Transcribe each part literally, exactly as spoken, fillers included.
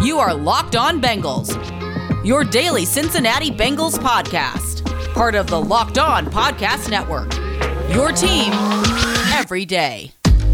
You are Locked On Bengals, your daily Cincinnati Bengals podcast, part of the Locked On Podcast Network, your team every day.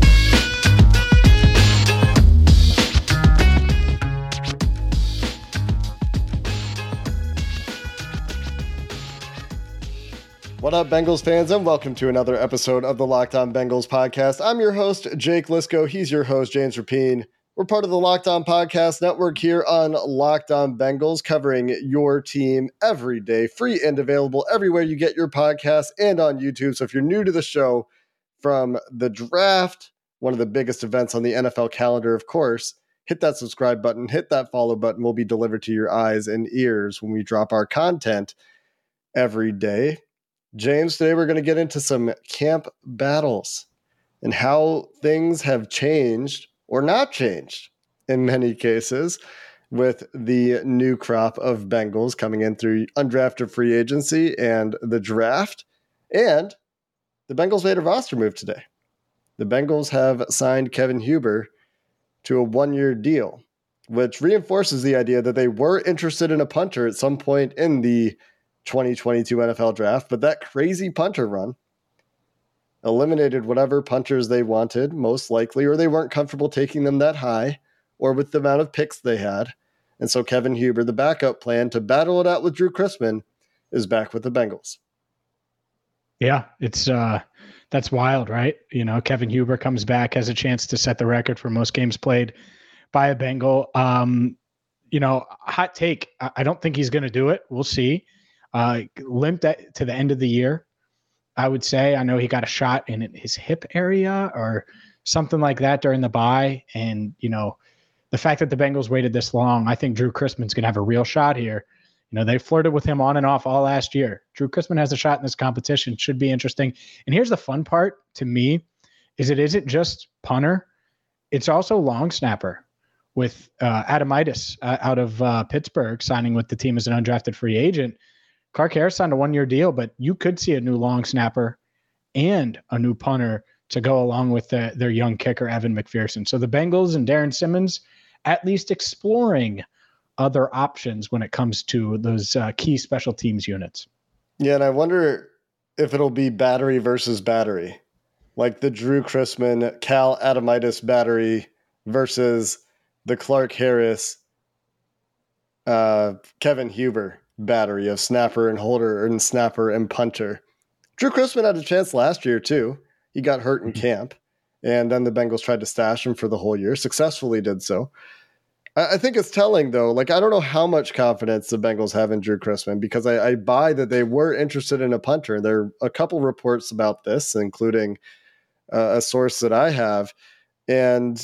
What up, Bengals fans, and welcome to another episode of the Locked On Bengals podcast. I'm your host, Jake Lisco. He's your host, James Rapien. We're part of the Locked On Podcast Network here on Locked On Bengals, covering your team every day, free and available everywhere you get your podcasts and on YouTube. So if you're new to the show, from the draft, one of the biggest events on the N F L calendar, of course, hit that subscribe button, hit that follow button. Will be delivered to your eyes and ears when we drop our content every day. James, today we're going to get into some camp battles and how things have changed or not changed in many cases with the new crop of Bengals coming in through undrafted free agency and the draft. And the Bengals made a roster move today. The Bengals have signed Kevin Huber to a one-year deal, which reinforces the idea that they were interested in a punter at some point in the twenty twenty-two N F L draft, but that crazy punter run eliminated whatever punters they wanted, most likely, or they weren't comfortable taking them that high, or with the amount of picks they had. And so Kevin Huber, the backup plan to battle it out with Drew Chrisman, is back with the Bengals. Yeah, it's uh, that's wild, right? You know, Kevin Huber comes back, has a chance to set the record for most games played by a Bengal. Um, you know, hot take. I don't think he's going to do it. We'll see. Uh, limped at, to the end of the year, I would say. I know he got a shot in his hip area or something like that during the bye. And, you know, the fact that the Bengals waited this long, I think Drew Chrisman's going to have a real shot here. You know, they flirted with him on and off all last year. Drew Chrisman has a shot in this competition. Should be interesting. And here's the fun part to me is it isn't just punter. It's also long snapper with uh, Adamitis uh, out of uh, Pittsburgh signing with the team as an undrafted free agent. Clark Harris signed a one-year deal, but you could see a new long snapper and a new punter to go along with the, their young kicker, Evan McPherson. So the Bengals and Darren Simmons at least exploring other options when it comes to those uh, key special teams units. Yeah, and I wonder if it'll be battery versus battery, like the Drew Chrisman, Cal Adamitis battery versus the Clark Harris, uh, Kevin Huber battery of snapper and holder and snapper and punter. Drew Chrisman had a chance last year too. He got hurt in camp, and then the Bengals tried to stash him for the whole year, successfully did so. I, I think it's telling though, like I don't know how much confidence the Bengals have in Drew Chrisman, because I, I buy that they were interested in a punter. There are a couple reports about this, including uh, a source that I have, and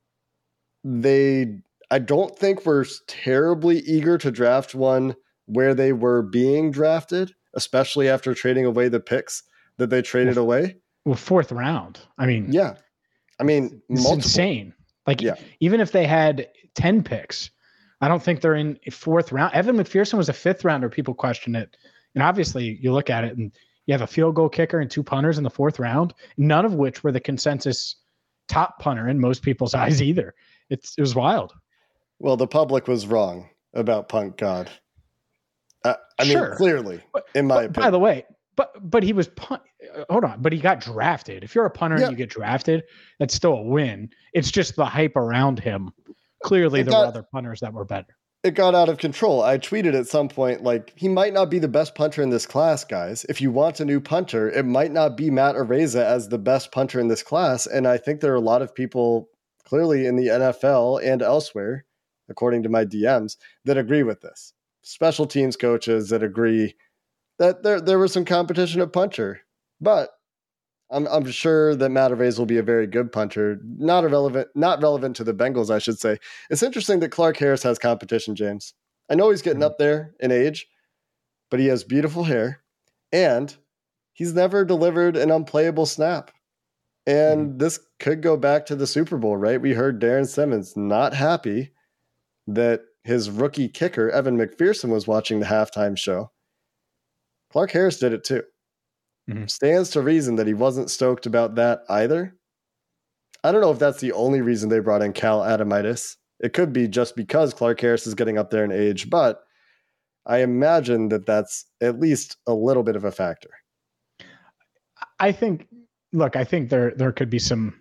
they, I don't think we're terribly eager to draft one where they were being drafted, especially after trading away the picks that they traded well, away. Well, fourth round. I mean, yeah. I mean, it's multiple. insane. Like, yeah. even if they had ten picks, I don't think they're in a fourth round. Evan McPherson was a fifth rounder. People question it. And obviously, you look at it and you have a field goal kicker and two punters in the fourth round, none of which were the consensus top punter in most people's eyes either. It's, it was wild. Well, the public was wrong about punt God. Uh, I sure. mean, clearly, but, in my but, opinion. By the way, but but he was punt. Uh, hold on, but he got drafted. If you're a punter yeah. and you get drafted, that's still a win. It's just the hype around him. Clearly, it there got, were other punters that were better. It got out of control. I tweeted at some point, like, he might not be the best punter in this class, guys. If you want a new punter, it might not be Matt Araiza as the best punter in this class. And I think there are a lot of people clearly in the N F L and elsewhere, according to my D Ms, that agree with this. Special teams coaches that agree that there there was some competition at punter, but I'm I'm sure that Matt Araiza will be a very good punter. Not irrelevant, not relevant to the Bengals, I should say. It's interesting that Clark Harris has competition, James. I know he's getting mm-hmm. up there in age, but he has beautiful hair, and he's never delivered an unplayable snap. And mm-hmm. this could go back to the Super Bowl, right? We heard Darren Simmons not happy that his rookie kicker, Evan McPherson, was watching the halftime show. Clark Harris did it too. Mm-hmm. Stands to reason that he wasn't stoked about that either. I don't know if that's the only reason they brought in Cal Adamitis. It could be just because Clark Harris is getting up there in age, but I imagine that that's at least a little bit of a factor. I think, look, I think there there could be some,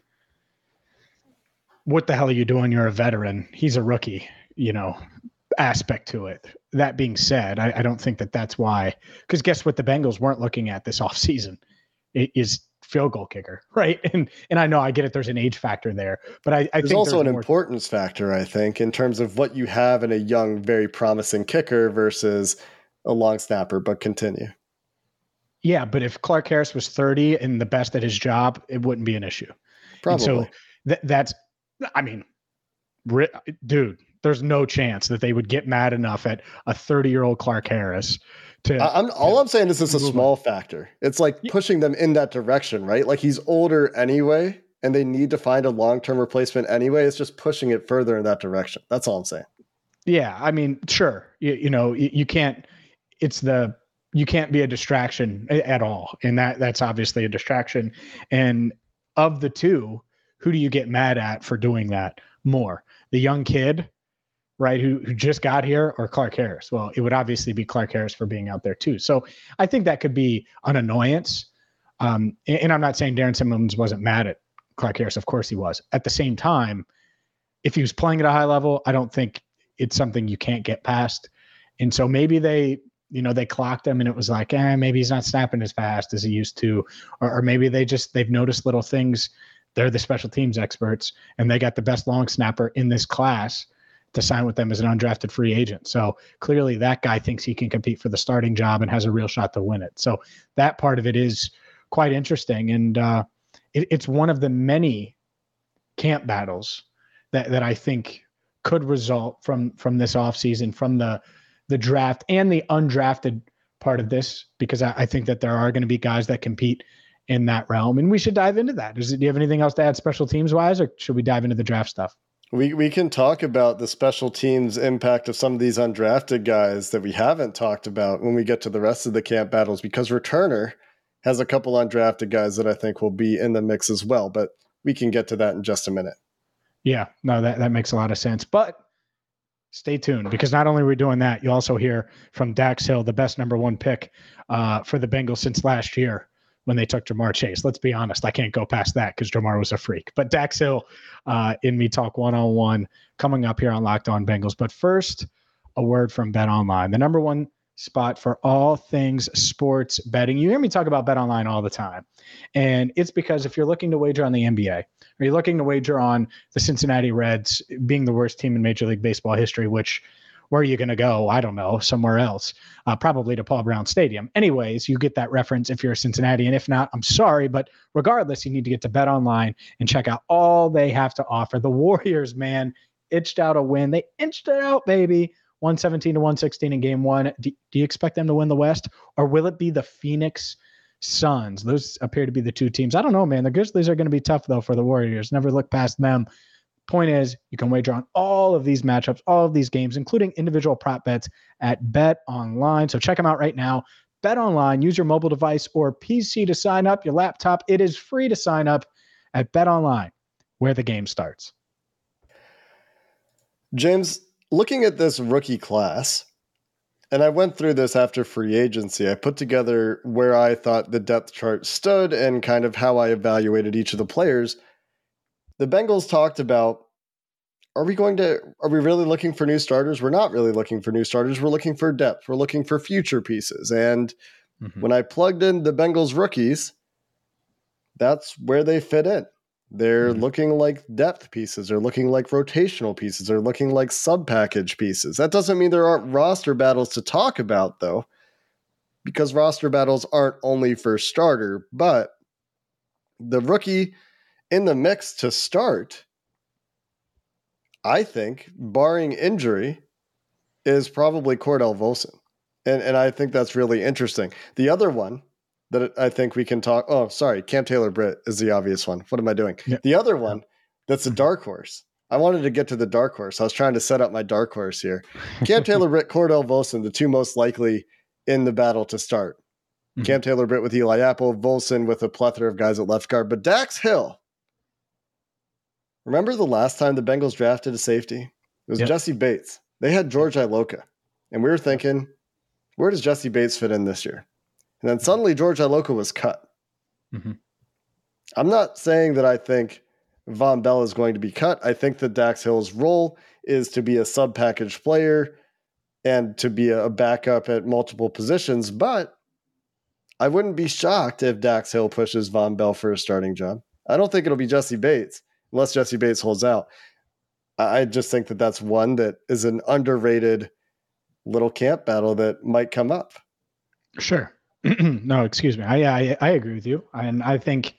what the hell are you doing? You're a veteran. He's a rookie, you know, aspect to it. That being said, I, I don't think that that's why, because guess what the Bengals weren't looking at this offseason? It is field goal kicker, right? And and I know I get it. There's an age factor there, but I, I there's think also there's an more... importance factor, I think, in terms of what you have in a young, very promising kicker versus a long snapper, but continue. Yeah, but if Clark Harris was thirty and the best at his job, it wouldn't be an issue. Probably. And so th- that's, I mean, ri- dude, there's no chance that they would get mad enough at a thirty-year-old Clark Harris to. I, I'm all to, I'm saying is it's a small on. factor. It's like yeah. pushing them in that direction, right? Like he's older anyway, and they need to find a long-term replacement anyway. It's just pushing it further in that direction. That's all I'm saying. Yeah, I mean, sure, you, you know, you, you can't. It's the. You can't be a distraction at all. And that that's obviously a distraction. And of the two, who do you get mad at for doing that more? The young kid, right, who, who just got here, or Clark Harris? Well, it would obviously be Clark Harris for being out there too. So I think that could be an annoyance. Um, and, and I'm not saying Darren Simmons wasn't mad at Clark Harris. Of course he was. At the same time, if he was playing at a high level, I don't think it's something you can't get past. And so maybe they, you know, they clocked him and it was like, eh, maybe he's not snapping as fast as he used to. Or, or maybe they just, they've noticed little things. They're the special teams experts and they got the best long snapper in this class to sign with them as an undrafted free agent. So clearly that guy thinks he can compete for the starting job and has a real shot to win it. So that part of it is quite interesting. And uh, it, it's one of the many camp battles that, that I think could result from, from this offseason, from the, the draft and the undrafted part of this, because I, I think that there are going to be guys that compete in that realm, and we should dive into that. Does, do you have anything else to add special teams wise, or should we dive into the draft stuff? We we can talk about the special teams impact of some of these undrafted guys that we haven't talked about when we get to the rest of the camp battles, because Returner has a couple undrafted guys that I think will be in the mix as well, but we can get to that in just a minute. Yeah, no, that, that makes a lot of sense, but stay tuned, because not only are we doing that, you also hear from Dax Hill, the best number one pick uh, for the Bengals since last year when they took Jamar Chase. Let's be honest, I can't go past that because Jamar was a freak. But Dax Hill uh, in Me Talk one-on-one coming up here on Locked On Bengals. But first, a word from BetOnline, the number one spot for all things sports betting. You hear me talk about BetOnline all the time. And it's because if you're looking to wager on the N B A, or you're looking to wager on the Cincinnati Reds being the worst team in Major League Baseball history, which, where are you going to go? I don't know, somewhere else, uh, probably to Paul Brown Stadium. Anyways, you get that reference if you're a Cincinnati. And if not, I'm sorry. But regardless, you need to get to BetOnline and check out all they have to offer. The Warriors, man, itched out a win. They inched it out, baby. one seventeen to one sixteen in game one. Do, do you expect them to win the West? Or will it be the Phoenix Suns? Those appear to be the two teams. I don't know, man. The Grizzlies are going to be tough, though, for the Warriors. Never look past them. Point is, you can wager on all of these matchups, all of these games, including individual prop bets at BetOnline. So check them out right now. BetOnline, use your mobile device or P C to sign up, your laptop. It is free to sign up at BetOnline, where the game starts. James, looking at this rookie class, and I went through this after free agency, I put together where I thought the depth chart stood and kind of how I evaluated each of the players. The Bengals talked about, are we going to, are we really looking for new starters? We're not really looking for new starters. We're looking for depth. We're looking for future pieces. And mm-hmm. when I plugged in the Bengals rookies, that's where they fit in. They're mm-hmm. looking like depth pieces. They're looking like rotational pieces. They're looking like sub-package pieces. That doesn't mean there aren't roster battles to talk about, though, because roster battles aren't only for starter, but the rookie in the mix to start, I think, barring injury, is probably Cordell Volson. And, and I think that's really interesting. The other one that I think we can talk, oh, sorry, Cam Taylor-Britt is the obvious one. What am I doing? Yeah. The other one that's a dark horse. I wanted to get to the dark horse. I was trying to set up my dark horse here. Cam Taylor-Britt, Cordell Volson, the two most likely in the battle to start. Mm-hmm. Cam Taylor-Britt with Eli Apple, Volson with a plethora of guys at left guard. But Dax Hill Remember the last time the Bengals drafted a safety? It was yep. Jesse Bates. They had George Iloka. And we were thinking, where does Jesse Bates fit in this year? And then suddenly George Iloka was cut. Mm-hmm. I'm not saying that I think Vonn Bell is going to be cut. I think that Dax Hill's role is to be a sub-package player and to be a backup at multiple positions, but I wouldn't be shocked if Dax Hill pushes Vonn Bell for a starting job. I don't think it'll be Jesse Bates unless Jesse Bates holds out. I just think that that's one that is an underrated little camp battle that might come up. Sure. No, excuse me. I, I I agree with you. And I think,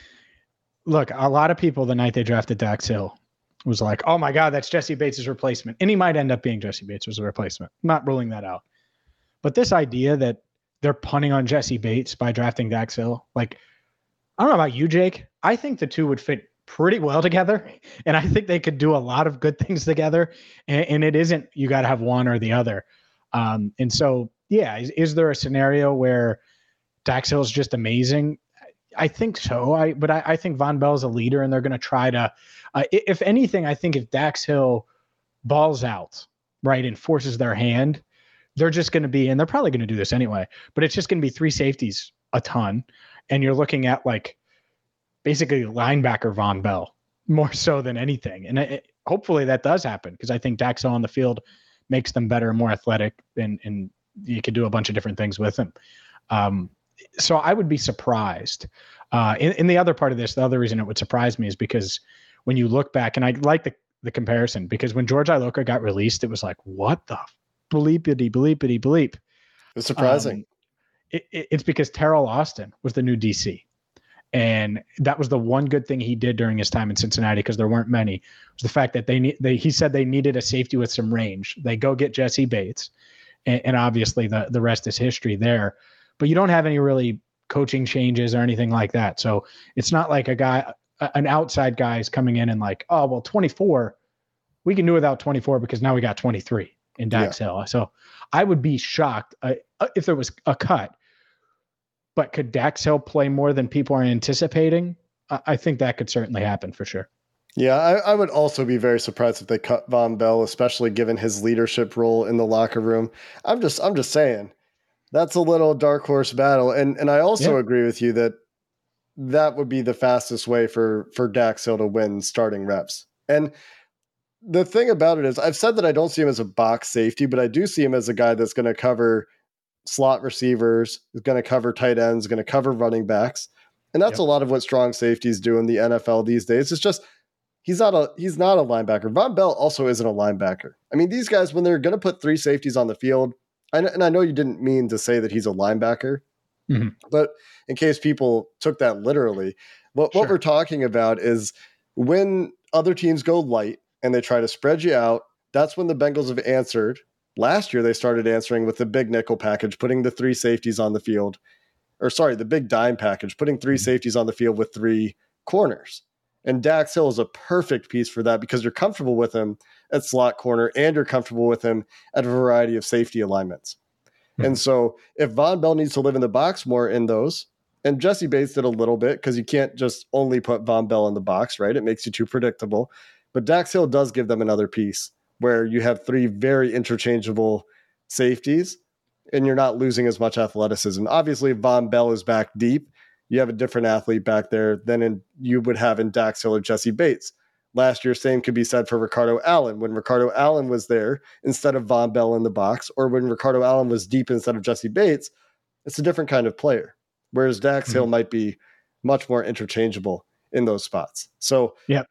look, a lot of people the night they drafted Dax Hill was like, oh my God, that's Jesse Bates' replacement. And he might end up being Jesse Bates as a replacement. I'm not ruling that out. But this idea that they're punting on Jesse Bates by drafting Dax Hill, like, I don't know about you, Jake. I think the two would fit pretty well together. And I think they could do a lot of good things together. And, and it isn't, you got to have one or the other. Um, and so, yeah, is, is there a scenario where Dax Hill is just amazing? I think so. I but I, I think Vonn Bell is a leader, and they're going to try to. Uh, if anything, I think if Dax Hill balls out, right, and forces their hand, they're just going to be, and they're probably going to do this anyway. But it's just going to be three safeties a ton, and you're looking at like basically linebacker Vonn Bell more so than anything. And it, hopefully that does happen because I think Dax Hill on the field makes them better and more athletic, and and you could do a bunch of different things with him. Um, so I would be surprised. Uh, in, in the other part of this, the other reason it would surprise me is because when you look back, and I like the, the comparison, because when George Iloka got released, it was like, what the bleepity bleepity bleep. It's surprising. Um, it, it, it's because Terrell Austin was the new D C. And that was the one good thing he did during his time in Cincinnati, because there weren't many, was the fact that they need, they, he said they needed a safety with some range. They go get Jesse Bates. And, and obviously the, the rest is history there, but you don't have any really coaching changes or anything like that. So it's not like a guy, an outside guy is coming in and like, oh, well, twenty-four, we can do without twenty-four because now we got twenty-three in Dax yeah. Hill. So I would be shocked uh, if there was a cut. But could Dax Hill play more than people are anticipating? I think that could certainly happen for sure. Yeah, I, I would also be very surprised if they cut Vonn Bell, especially given his leadership role in the locker room. I'm just, I'm just saying, that's a little dark horse battle, and and I also yeah. agree with you that that would be the fastest way for for Dax Hill to win starting reps. And the thing about it is, I've said that I don't see him as a box safety, but I do see him as a guy that's going to cover slot receivers, is going to cover tight ends, going to cover running backs. And that's yep. a lot of what strong safeties do in the N F L these days. It's just, he's not a, he's not a linebacker. Vonn Bell also isn't a linebacker. I mean, these guys, when they're going to put three safeties on the field, and, and I know you didn't mean to say that he's a linebacker, mm-hmm. but in case people took that literally, what, sure. what we're talking about is when other teams go light and they try to spread you out, that's when the Bengals have answered. Last year, they started answering with the big nickel package, putting the three safeties on the field. Or sorry, the big dime package, putting three safeties on the field with three corners. And Dax Hill is a perfect piece for that because you're comfortable with him at slot corner and you're comfortable with him at a variety of safety alignments. Mm-hmm. And so if Vonn Bell needs to live in the box more in those, and Jesse Bates did a little bit because you can't just only put Vonn Bell in the box, right? It makes you too predictable. But Dax Hill does give them another piece where you have three very interchangeable safeties and you're not losing as much athleticism. Obviously, if Vonn Bell is back deep, you have a different athlete back there than in, you would have in Dax Hill or Jesse Bates. Last year, same could be said for Ricardo Allen. When Ricardo Allen was there instead of Vonn Bell in the box, or when Ricardo Allen was deep instead of Jesse Bates, it's a different kind of player. Whereas Dax mm-hmm. Hill might be much more interchangeable in those spots. So yeah,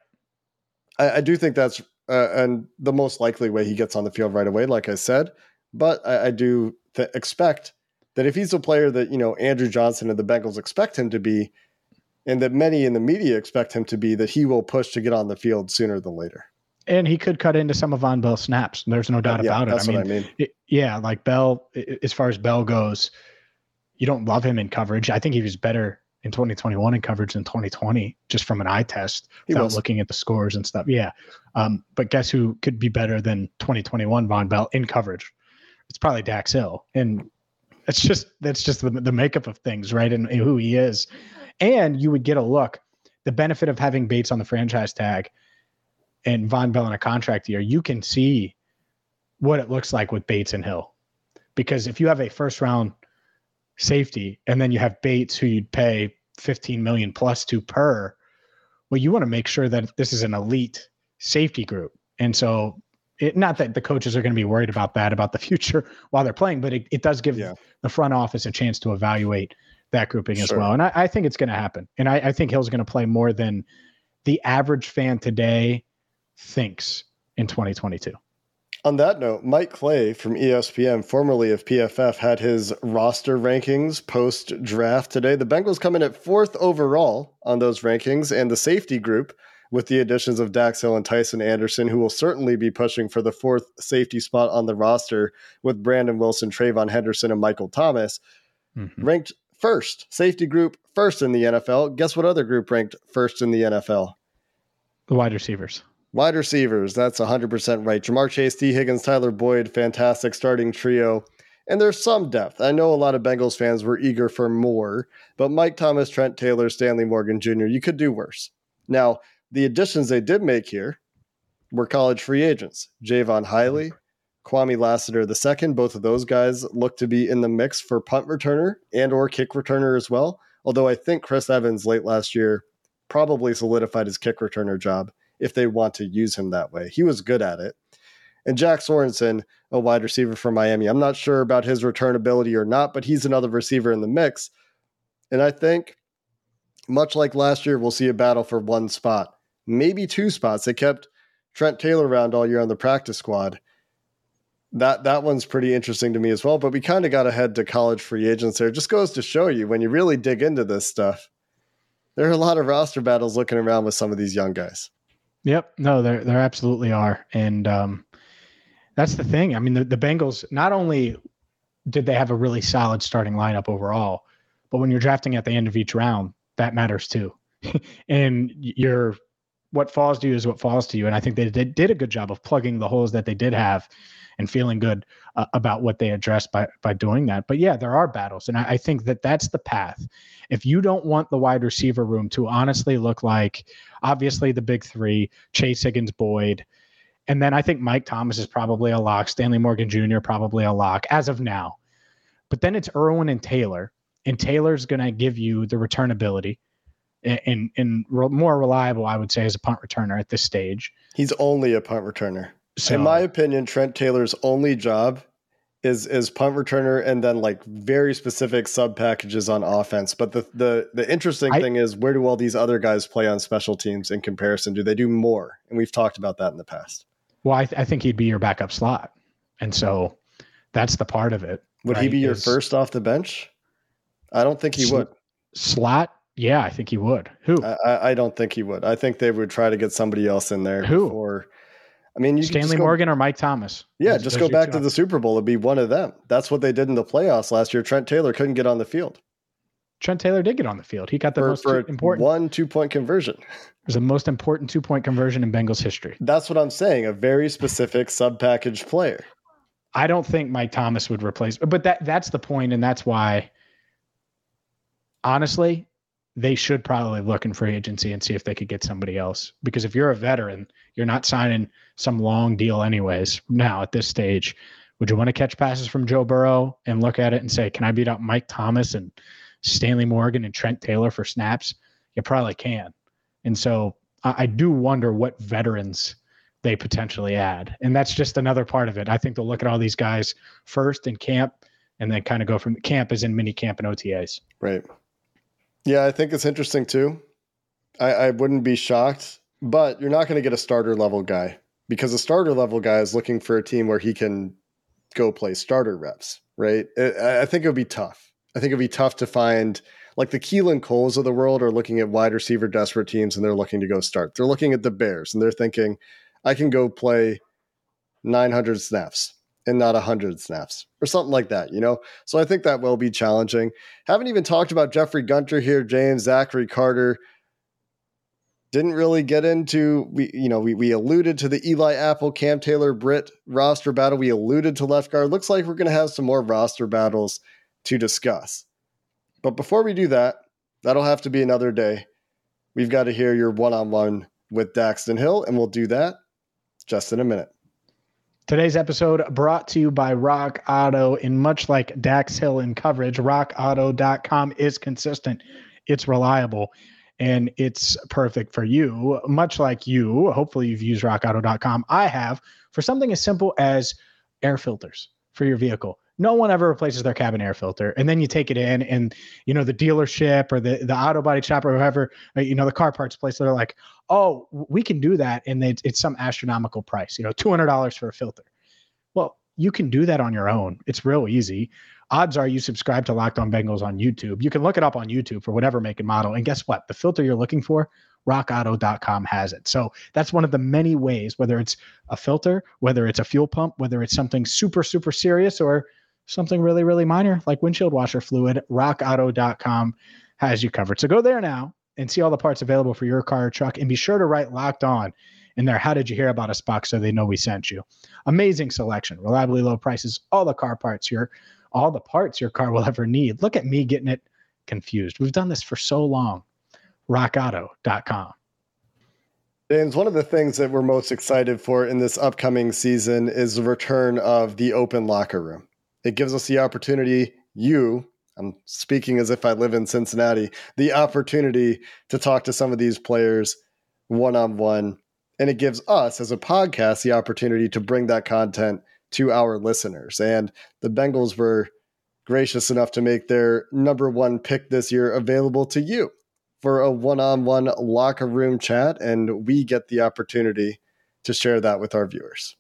I, I do think that's uh, and the most likely way he gets on the field right away, like I said. But I, I do th- expect that if he's a player that, you know, Andrew Johnson and the Bengals expect him to be, and that many in the media expect him to be, that he will push to get on the field sooner than later. And he could cut into some of Vonn Bell's snaps. There's no doubt yeah, about it. That's I mean, what I mean. It, yeah, like Bell, as far as Bell goes, you don't love him in coverage. I think he was better in twenty twenty-one in coverage than twenty twenty, just from an eye test, he without was. looking at the scores and stuff. Yeah. Um, but guess who could be better than twenty twenty-one Vonn Bell in coverage? It's probably Dax Hill. And it's just, that's just the, the makeup of things, right? And, and who he is. And you would get a look. The benefit of having Bates on the franchise tag and Von Bell in a contract year, you can see what it looks like with Bates and Hill. Because if you have a first round safety and then you have Bates who you'd pay fifteen million plus to per, well, you want to make sure that this is an elite safety group. And so it, not that the coaches are going to be worried about that, about the future while they're playing, but it, it does give yeah. the front office a chance to evaluate that grouping sure. as well. And I, I think it's going to happen. And I, I think Hill's going to play more than the average fan today thinks in twenty twenty-two. On that note, Mike Clay from E S P N, formerly of P F F, had his roster rankings post-draft today. The Bengals come in at fourth overall on those rankings, and the safety group, with the additions of Dax Hill and Tyson Anderson, who will certainly be pushing for the fourth safety spot on the roster with Brandon Wilson, Trayvon Henderson, and Michael Thomas, mm-hmm. ranked first. Safety group first in the N F L. Guess what other group ranked first in the N F L? The wide receivers. Wide receivers, that's one hundred percent right. Jamar Chase, T. Higgins, Tyler Boyd, fantastic starting trio. And there's some depth. I know a lot of Bengals fans were eager for more, but Mike Thomas, Trent Taylor, Stanley Morgan Junior, you could do worse. Now, the additions they did make here were college free agents. Javon Hiley, Kwame Lassiter the second. Both of those guys look to be in the mix for punt returner and or kick returner as well. Although I think Chris Evans late last year probably solidified his kick returner job if they want to use him that way. He was good at it. And Jack Sorensen, a wide receiver from Miami. I'm not sure about his return ability or not, but he's another receiver in the mix. And I think, much like last year, we'll see a battle for one spot, maybe two spots. They kept Trent Taylor around all year on the practice squad. That that one's pretty interesting to me as well, but we kind of got to head to college free agents there. It just goes to show you, when you really dig into this stuff, there are a lot of roster battles looking around with some of these young guys. Yep. No, there there absolutely are. And um, that's the thing. I mean, the, the Bengals, not only did they have a really solid starting lineup overall, but when you're drafting at the end of each round, that matters too. And you're, what falls to you is what falls to you. And I think they did, did a good job of plugging the holes that they did have and feeling good uh, about what they addressed by, by doing that. But yeah, there are battles. And I, I think that that's the path. If you don't want the wide receiver room to honestly look like, obviously the big three, Chase, Higgins, Boyd, and then I think Mike Thomas is probably a lock. Stanley Morgan Junior probably a lock as of now. But then it's Irwin and Taylor, and Taylor's going to give you the return ability and, and, and re- more reliable, I would say, as a punt returner at this stage. He's only a punt returner. So, in my opinion, Trent Taylor's only job is is punt returner and then like very specific sub packages on offense. But the the the interesting I, thing is, where do all these other guys play on special teams in comparison? Do they do more? And we've talked about that in the past. Well, I, th- I think he'd be your backup slot. And so that's the part of it. Would right? he be your is, first off the bench? I don't think he sl- would. Slot? Yeah, I think he would. Who? I, I don't think he would. I think they would try to get somebody else in there. Who? Before, I mean, you Stanley go, Morgan or Mike Thomas? Yeah, those, just those go back to the Super Bowl. It'd be one of them. That's what they did in the playoffs last year. Trent Taylor couldn't get on the field. Trent Taylor did get on the field. He got the for, most for important one two-point conversion. It was the most important two-point conversion in Bengals history. That's what I'm saying. A very specific sub-package player. I don't think Mike Thomas would replace, but that that's the point, and that's why, honestly, they should probably look in free agency and see if they could get somebody else. Because if you're a veteran, you're not signing some long deal anyways. Now, at this stage, would you want to catch passes from Joe Burrow and look at it and say, can I beat out Mike Thomas and Stanley Morgan and Trent Taylor for snaps? You probably can. And so I, I do wonder what veterans they potentially add. And that's just another part of it. I think they'll look at all these guys first in camp and then kind of go from camp as in mini camp and O T As. Right. Yeah, I think it's interesting too. I, I wouldn't be shocked, but you're not going to get a starter level guy because a starter level guy is looking for a team where he can go play starter reps, right? It, I think it would be tough. I think it'd be tough to find, like the Keelan Coles of the world are looking at wide receiver desperate teams and they're looking to go start. They're looking at the Bears and they're thinking, I can go play nine hundred snaps and not one hundred snaps or something like that, you know? So I think that will be challenging. Haven't even talked about Jeffrey Gunter here, James, Zachary Carter. Didn't really get into, we you know, we we alluded to the Eli Apple, Cam Taylor, Britt roster battle. We alluded to left guard. Looks like we're going to have some more roster battles to discuss. But before we do that, that'll have to be another day. We've got to hear your one-on-one with Daxton Hill, and we'll do that just in a minute. Today's episode brought to you by Rock Auto. And much like Dax Hill in coverage, rock auto dot com is consistent. It's reliable, and it's perfect for you. Much like you, hopefully you've used rock auto dot com. I have, for something as simple as air filters for your vehicle. No one ever replaces their cabin air filter. And then you take it in and, you know, the dealership or the, the auto body shop or whoever, you know, the car parts place, they're like, oh, we can do that. And they, it's some astronomical price, you know, two hundred dollars for a filter. Well, you can do that on your own. It's real easy. Odds are you subscribe to Locked On Bengals on YouTube. You can look it up on YouTube for whatever make and model. And guess what? The filter you're looking for, rock auto dot com has it. So that's one of the many ways, whether it's a filter, whether it's a fuel pump, whether it's something super, super serious or something really, really minor like windshield washer fluid, rock auto dot com has you covered. So go there now and see all the parts available for your car or truck, and be sure to write Locked On in there. How did you hear about us box so they know we sent you? Amazing selection, reliably low prices, all the car parts your, all the parts your car will ever need. Look at me getting it confused. We've done this for so long. rock auto dot com. James, one of the things that we're most excited for in this upcoming season is the return of the open locker room. It gives us the opportunity, you, I'm speaking as if I live in Cincinnati, the opportunity to talk to some of these players one-on-one. And it gives us as a podcast the opportunity to bring that content to our listeners. And the Bengals were gracious enough to make their number one pick this year available to you for a one-on-one locker room chat. And we get the opportunity to share that with our viewers.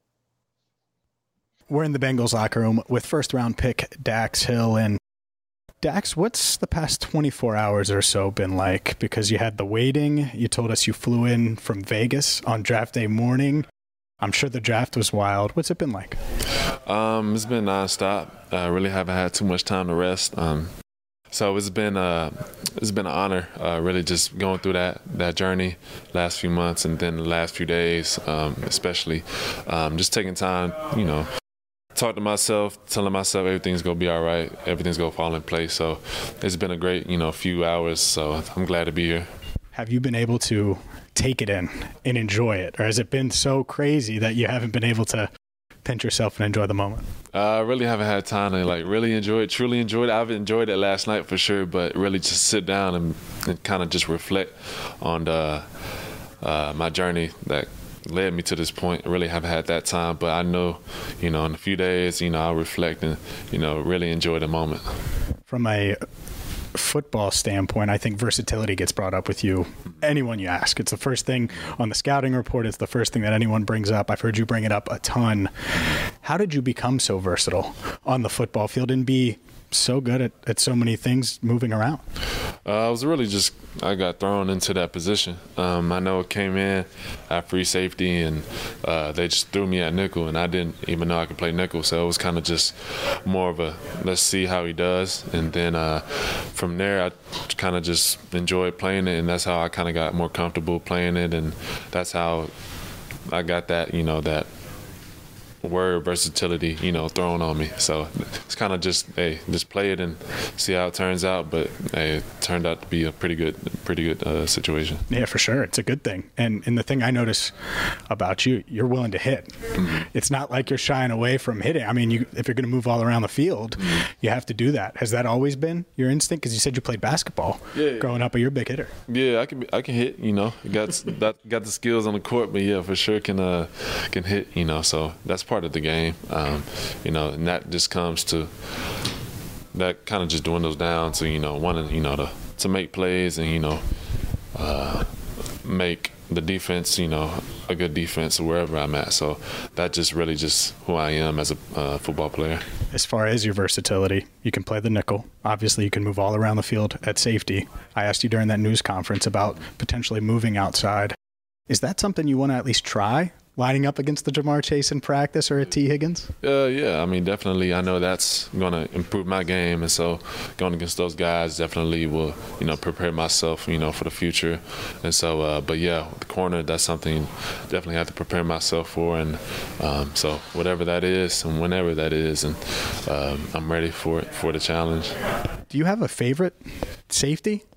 We're in the Bengals locker room with first round pick Dax Hill. And Dax, what's the past twenty-four hours or so been like? Because you had the waiting. You told us you flew in from Vegas on draft day morning. I'm sure the draft was wild. What's it been like? Um, it's been nonstop. I really haven't had too much time to rest. Um, so it's been uh, it's been an honor, uh, really just going through that that journey last few months, and then the last few days, um, especially um, just taking time, you know. Talk to myself, telling myself everything's gonna be all right, everything's gonna fall in place. So it's been a great, you know, few hours. So I'm glad to be here. Have you been able to take it in and enjoy it, or has it been so crazy that you haven't been able to pinch yourself and enjoy the moment? I uh, really haven't had time to like really enjoy it, truly enjoy it. I've enjoyed it last night for sure, but really just sit down and, and kind of just reflect on the, uh, my journey that led me to this point. I really haven't had that time, but I know, you know, in a few days, you know, I'll reflect and, you know, really enjoy the moment. From a football standpoint, I think versatility gets brought up with you. Anyone you ask, it's the first thing on the scouting report. It's the first thing that anyone brings up. I've heard you bring it up a ton. How did you become so versatile on the football field and be so good at, at so many things moving around? Uh, I was really just, I got thrown into that position. Um, I know it came in at free safety, and uh, they just threw me at nickel, and I didn't even know I could play nickel. So it was kind of just more of a, let's see how he does. And then uh, from there, I kind of just enjoyed playing it, and that's how I kind of got more comfortable playing it. And that's how I got that, you know, that word versatility, you know, thrown on me. So it's kind of just, hey, just play it and see how it turns out. But hey, it turned out to be a pretty good, pretty good uh, situation. Yeah, for sure. It's a good thing. And and the thing I notice about you, you're willing to hit. Mm-hmm. It's not like you're shying away from hitting. I mean, you if you're going to move all around the field, mm-hmm. you have to do that. Has that always been your instinct? Because you said you played basketball yeah. growing up, but you're a big hitter. Yeah, I can I can hit. You know, got that, got the skills on the court, but yeah, for sure can uh can hit. You know, so that's part of the game, um, you know, and that just comes to that kind of just dwindles down to, you know, wanting, you know, to to make plays and, you know, uh, make the defense, you know, a good defense wherever I'm at. So that just really just who I am as a uh, football player. As far as your versatility, you can play the nickel. Obviously, you can move all around the field at safety. I asked you during that news conference about potentially moving outside. Is that something you want to at least try? Lining up against the Jamar Chase in practice or at T. Higgins? Uh, yeah, I mean, definitely. I know that's going to improve my game. And so going against those guys definitely will, you know, prepare myself, you know, for the future. And so, uh, but yeah, the corner, that's something definitely have to prepare myself for. And um, so whatever that is and whenever that is, and um, I'm ready for it, for the challenge. Do you have a favorite safety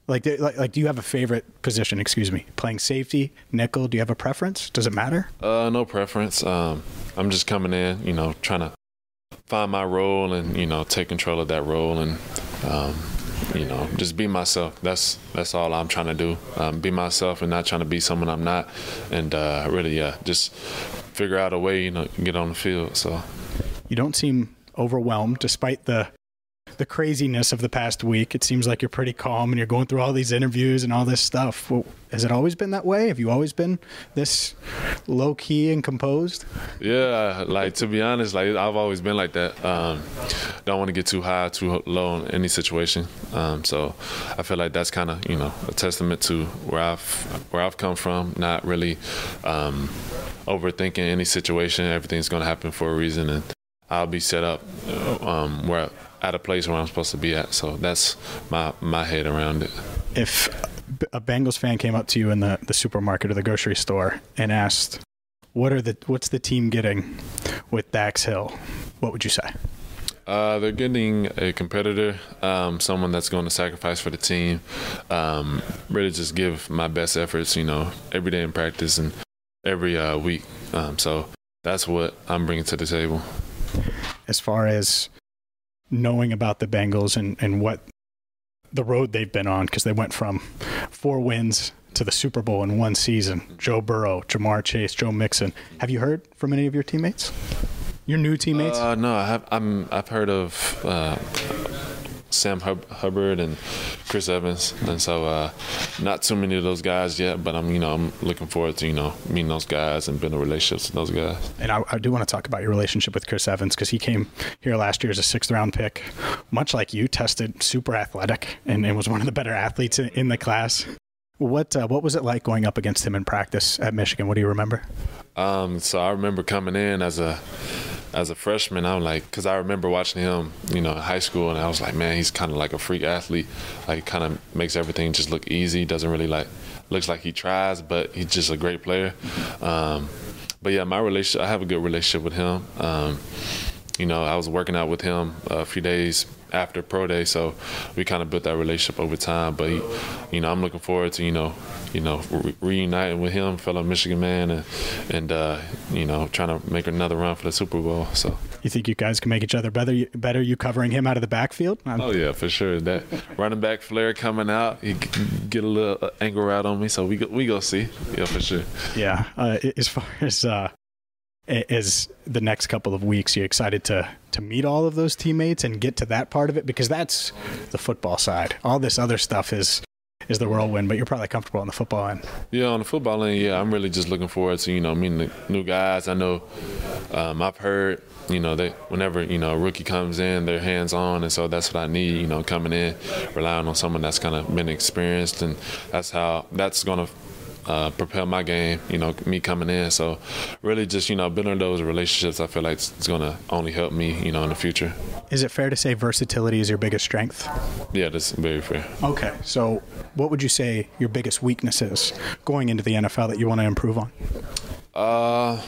Like, like, like, do you have a favorite position? Excuse me, playing safety, nickel. Do you have a preference? Does it matter? Uh, no preference. Um, I'm just coming in, you know, trying to find my role and, you know, take control of that role and, um, you know, just be myself. That's that's all I'm trying to do. Um, be myself and not trying to be someone I'm not. And uh, really, yeah, just figure out a way, you know, get on the field. So you don't seem overwhelmed despite the the craziness of the past week. It seems like you're pretty calm and you're going through all these interviews and all this stuff. Well, has it always been that way? Have you always been this low key and composed? Yeah, like, to be honest, like, I've always been like that. Um, don't want to get too high, too low in any situation. Um, so I feel like that's kind of, you know, a testament to where I've where I've come from. Not really um, overthinking any situation. Everything's going to happen for a reason, and I'll be set up um, where at a place where I'm supposed to be at. So that's my my head around it. If a Bengals fan came up to you in the, the supermarket or the grocery store and asked, "What are the what's the team getting with Dax Hill?" what would you say? Uh, they're getting a competitor, um, someone that's going to sacrifice for the team. Um, really, just give my best efforts, you know, every day in practice and every uh, week. Um, so that's what I'm bringing to the table. As far as knowing about the Bengals and, and what the road they've been on, because they went from four wins to the Super Bowl in one season. Joe Burrow, Jamar Chase, Joe Mixon. Have you heard from any of your teammates? Your new teammates? Uh, no, I have, I'm, I've heard of uh, Sam Hub- Hubbard and Chris Evans, and so uh, not too many of those guys yet. But I'm, you know, I'm looking forward to, you know, meeting those guys and building relationships with those guys. And I, I do want to talk about your relationship with Chris Evans, because he came here last year as a sixth round pick, much like you, tested super athletic and, and was one of the better athletes in, in the class. What uh, what was it like going up against him in practice at Michigan? What do you remember? Um, so I remember coming in as a as a freshman. I'm like, because I remember watching him, you know, in high school, and I was like, man, he's kind of like a freak athlete. Like, kind of makes everything just look easy. Doesn't really like looks like he tries, but he's just a great player. Um, but yeah, my relationship, I have a good relationship with him. Um, you know, I was working out with him a few days after pro day, so we kind of built that relationship over time. But he, you know, I'm looking forward to, you know, you know, re- reuniting with him, fellow Michigan man, and and uh, you know, trying to make another run for the Super Bowl. So you think you guys can make each other better? Better you covering him out of the backfield? I'm- oh yeah, for sure. That running back flare coming out, he get a little angle route on me, so we go, we go see, yeah, for sure. Yeah, uh, as far as uh, as the next couple of weeks, you excited to to meet all of those teammates and get to that part of it? Because that's the football side. All this other stuff is is the whirlwind, but you're probably comfortable on the football end. Yeah, on the football end, yeah, I'm really just looking forward to, you know, meeting the new guys. I know um, I've heard, you know, they whenever, you know, a rookie comes in, they're hands-on, and so that's what I need, you know, coming in, relying on someone that's kind of been experienced, and that's how that's going to Uh, propel my game, you know, me coming in. So really just, you know, building those relationships, I feel like it's going to only help me, you know, in the future. Is it fair to say versatility is your biggest strength? Yeah, that's very fair. Okay. So what would you say your biggest weakness is going into the N F L that you want to improve on? Uh,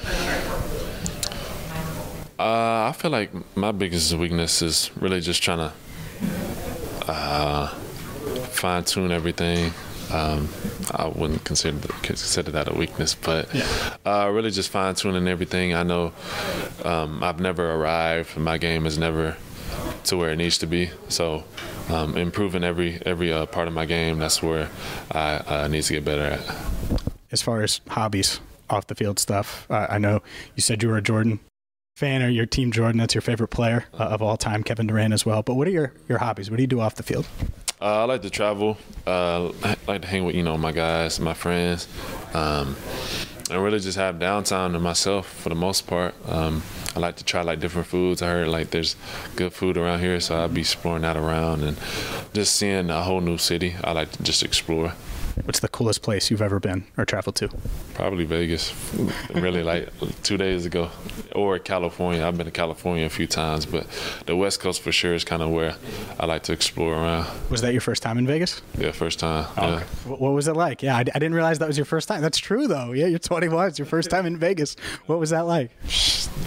uh, I feel like my biggest weakness is really just trying to uh, fine-tune everything. Um, I wouldn't consider consider that a weakness, but yeah. uh, really just fine tuning everything. I know um, I've never arrived. My game is never to where it needs to be. So um, improving every every uh, part of my game. That's where I uh, need to get better at. As far as hobbies, off the field stuff, uh, I know you said you were a Jordan fan, or your team Jordan. That's your favorite player uh, of all time, Kevin Durant as well. But what are your your hobbies? What do you do off the field? Uh, I like to travel. Uh, I like to hang with, you know, my guys, my friends, um, and really just have downtime to myself for the most part. Um, I like to try like different foods. I heard like there's good food around here, so I'll be exploring that around and just seeing a whole new city. I like to just explore. What's the coolest place you've ever been or traveled to? Probably Vegas, really, like two days ago, or California. I've been to California a few times, but the West Coast for sure is kind of where I like to explore around. Was that your first time in Vegas? Yeah, first time. Oh, yeah. okay. What was it like? Yeah, I, I didn't realize that was your first time. That's true, though. Yeah, you're twenty-one. It's your first time in Vegas. What was that like?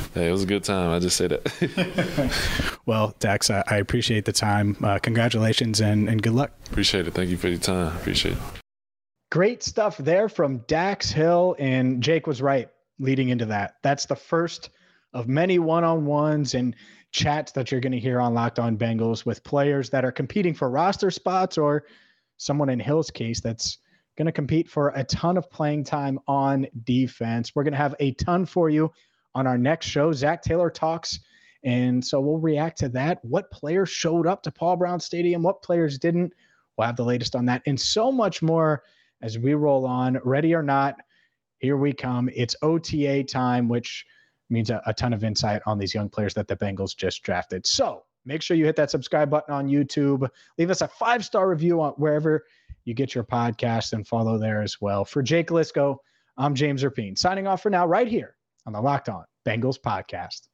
Hey, it was a good time. I just say that. Well, Dax, I, I appreciate the time. Uh, congratulations and, and good luck. Appreciate it. Thank you for your time. Appreciate it. Great stuff there from Dax Hill, and Jake was right leading into that. That's the first of many one-on-ones and chats that you're going to hear on Locked On Bengals with players that are competing for roster spots, or someone in Hill's case that's going to compete for a ton of playing time on defense. We're going to have a ton for you on our next show. Zach Taylor talks, and so we'll react to that. What players showed up to Paul Brown Stadium? What players didn't? We'll have the latest on that and so much more as we roll on. Ready or not, here we come. It's O T A time, which means a, a ton of insight on these young players that the Bengals just drafted. So make sure you hit that subscribe button on YouTube. Leave us a five-star review on wherever you get your podcast and follow there as well. For Jake Liscow, I'm James Rapien, signing off for now right here on the Locked On Bengals podcast.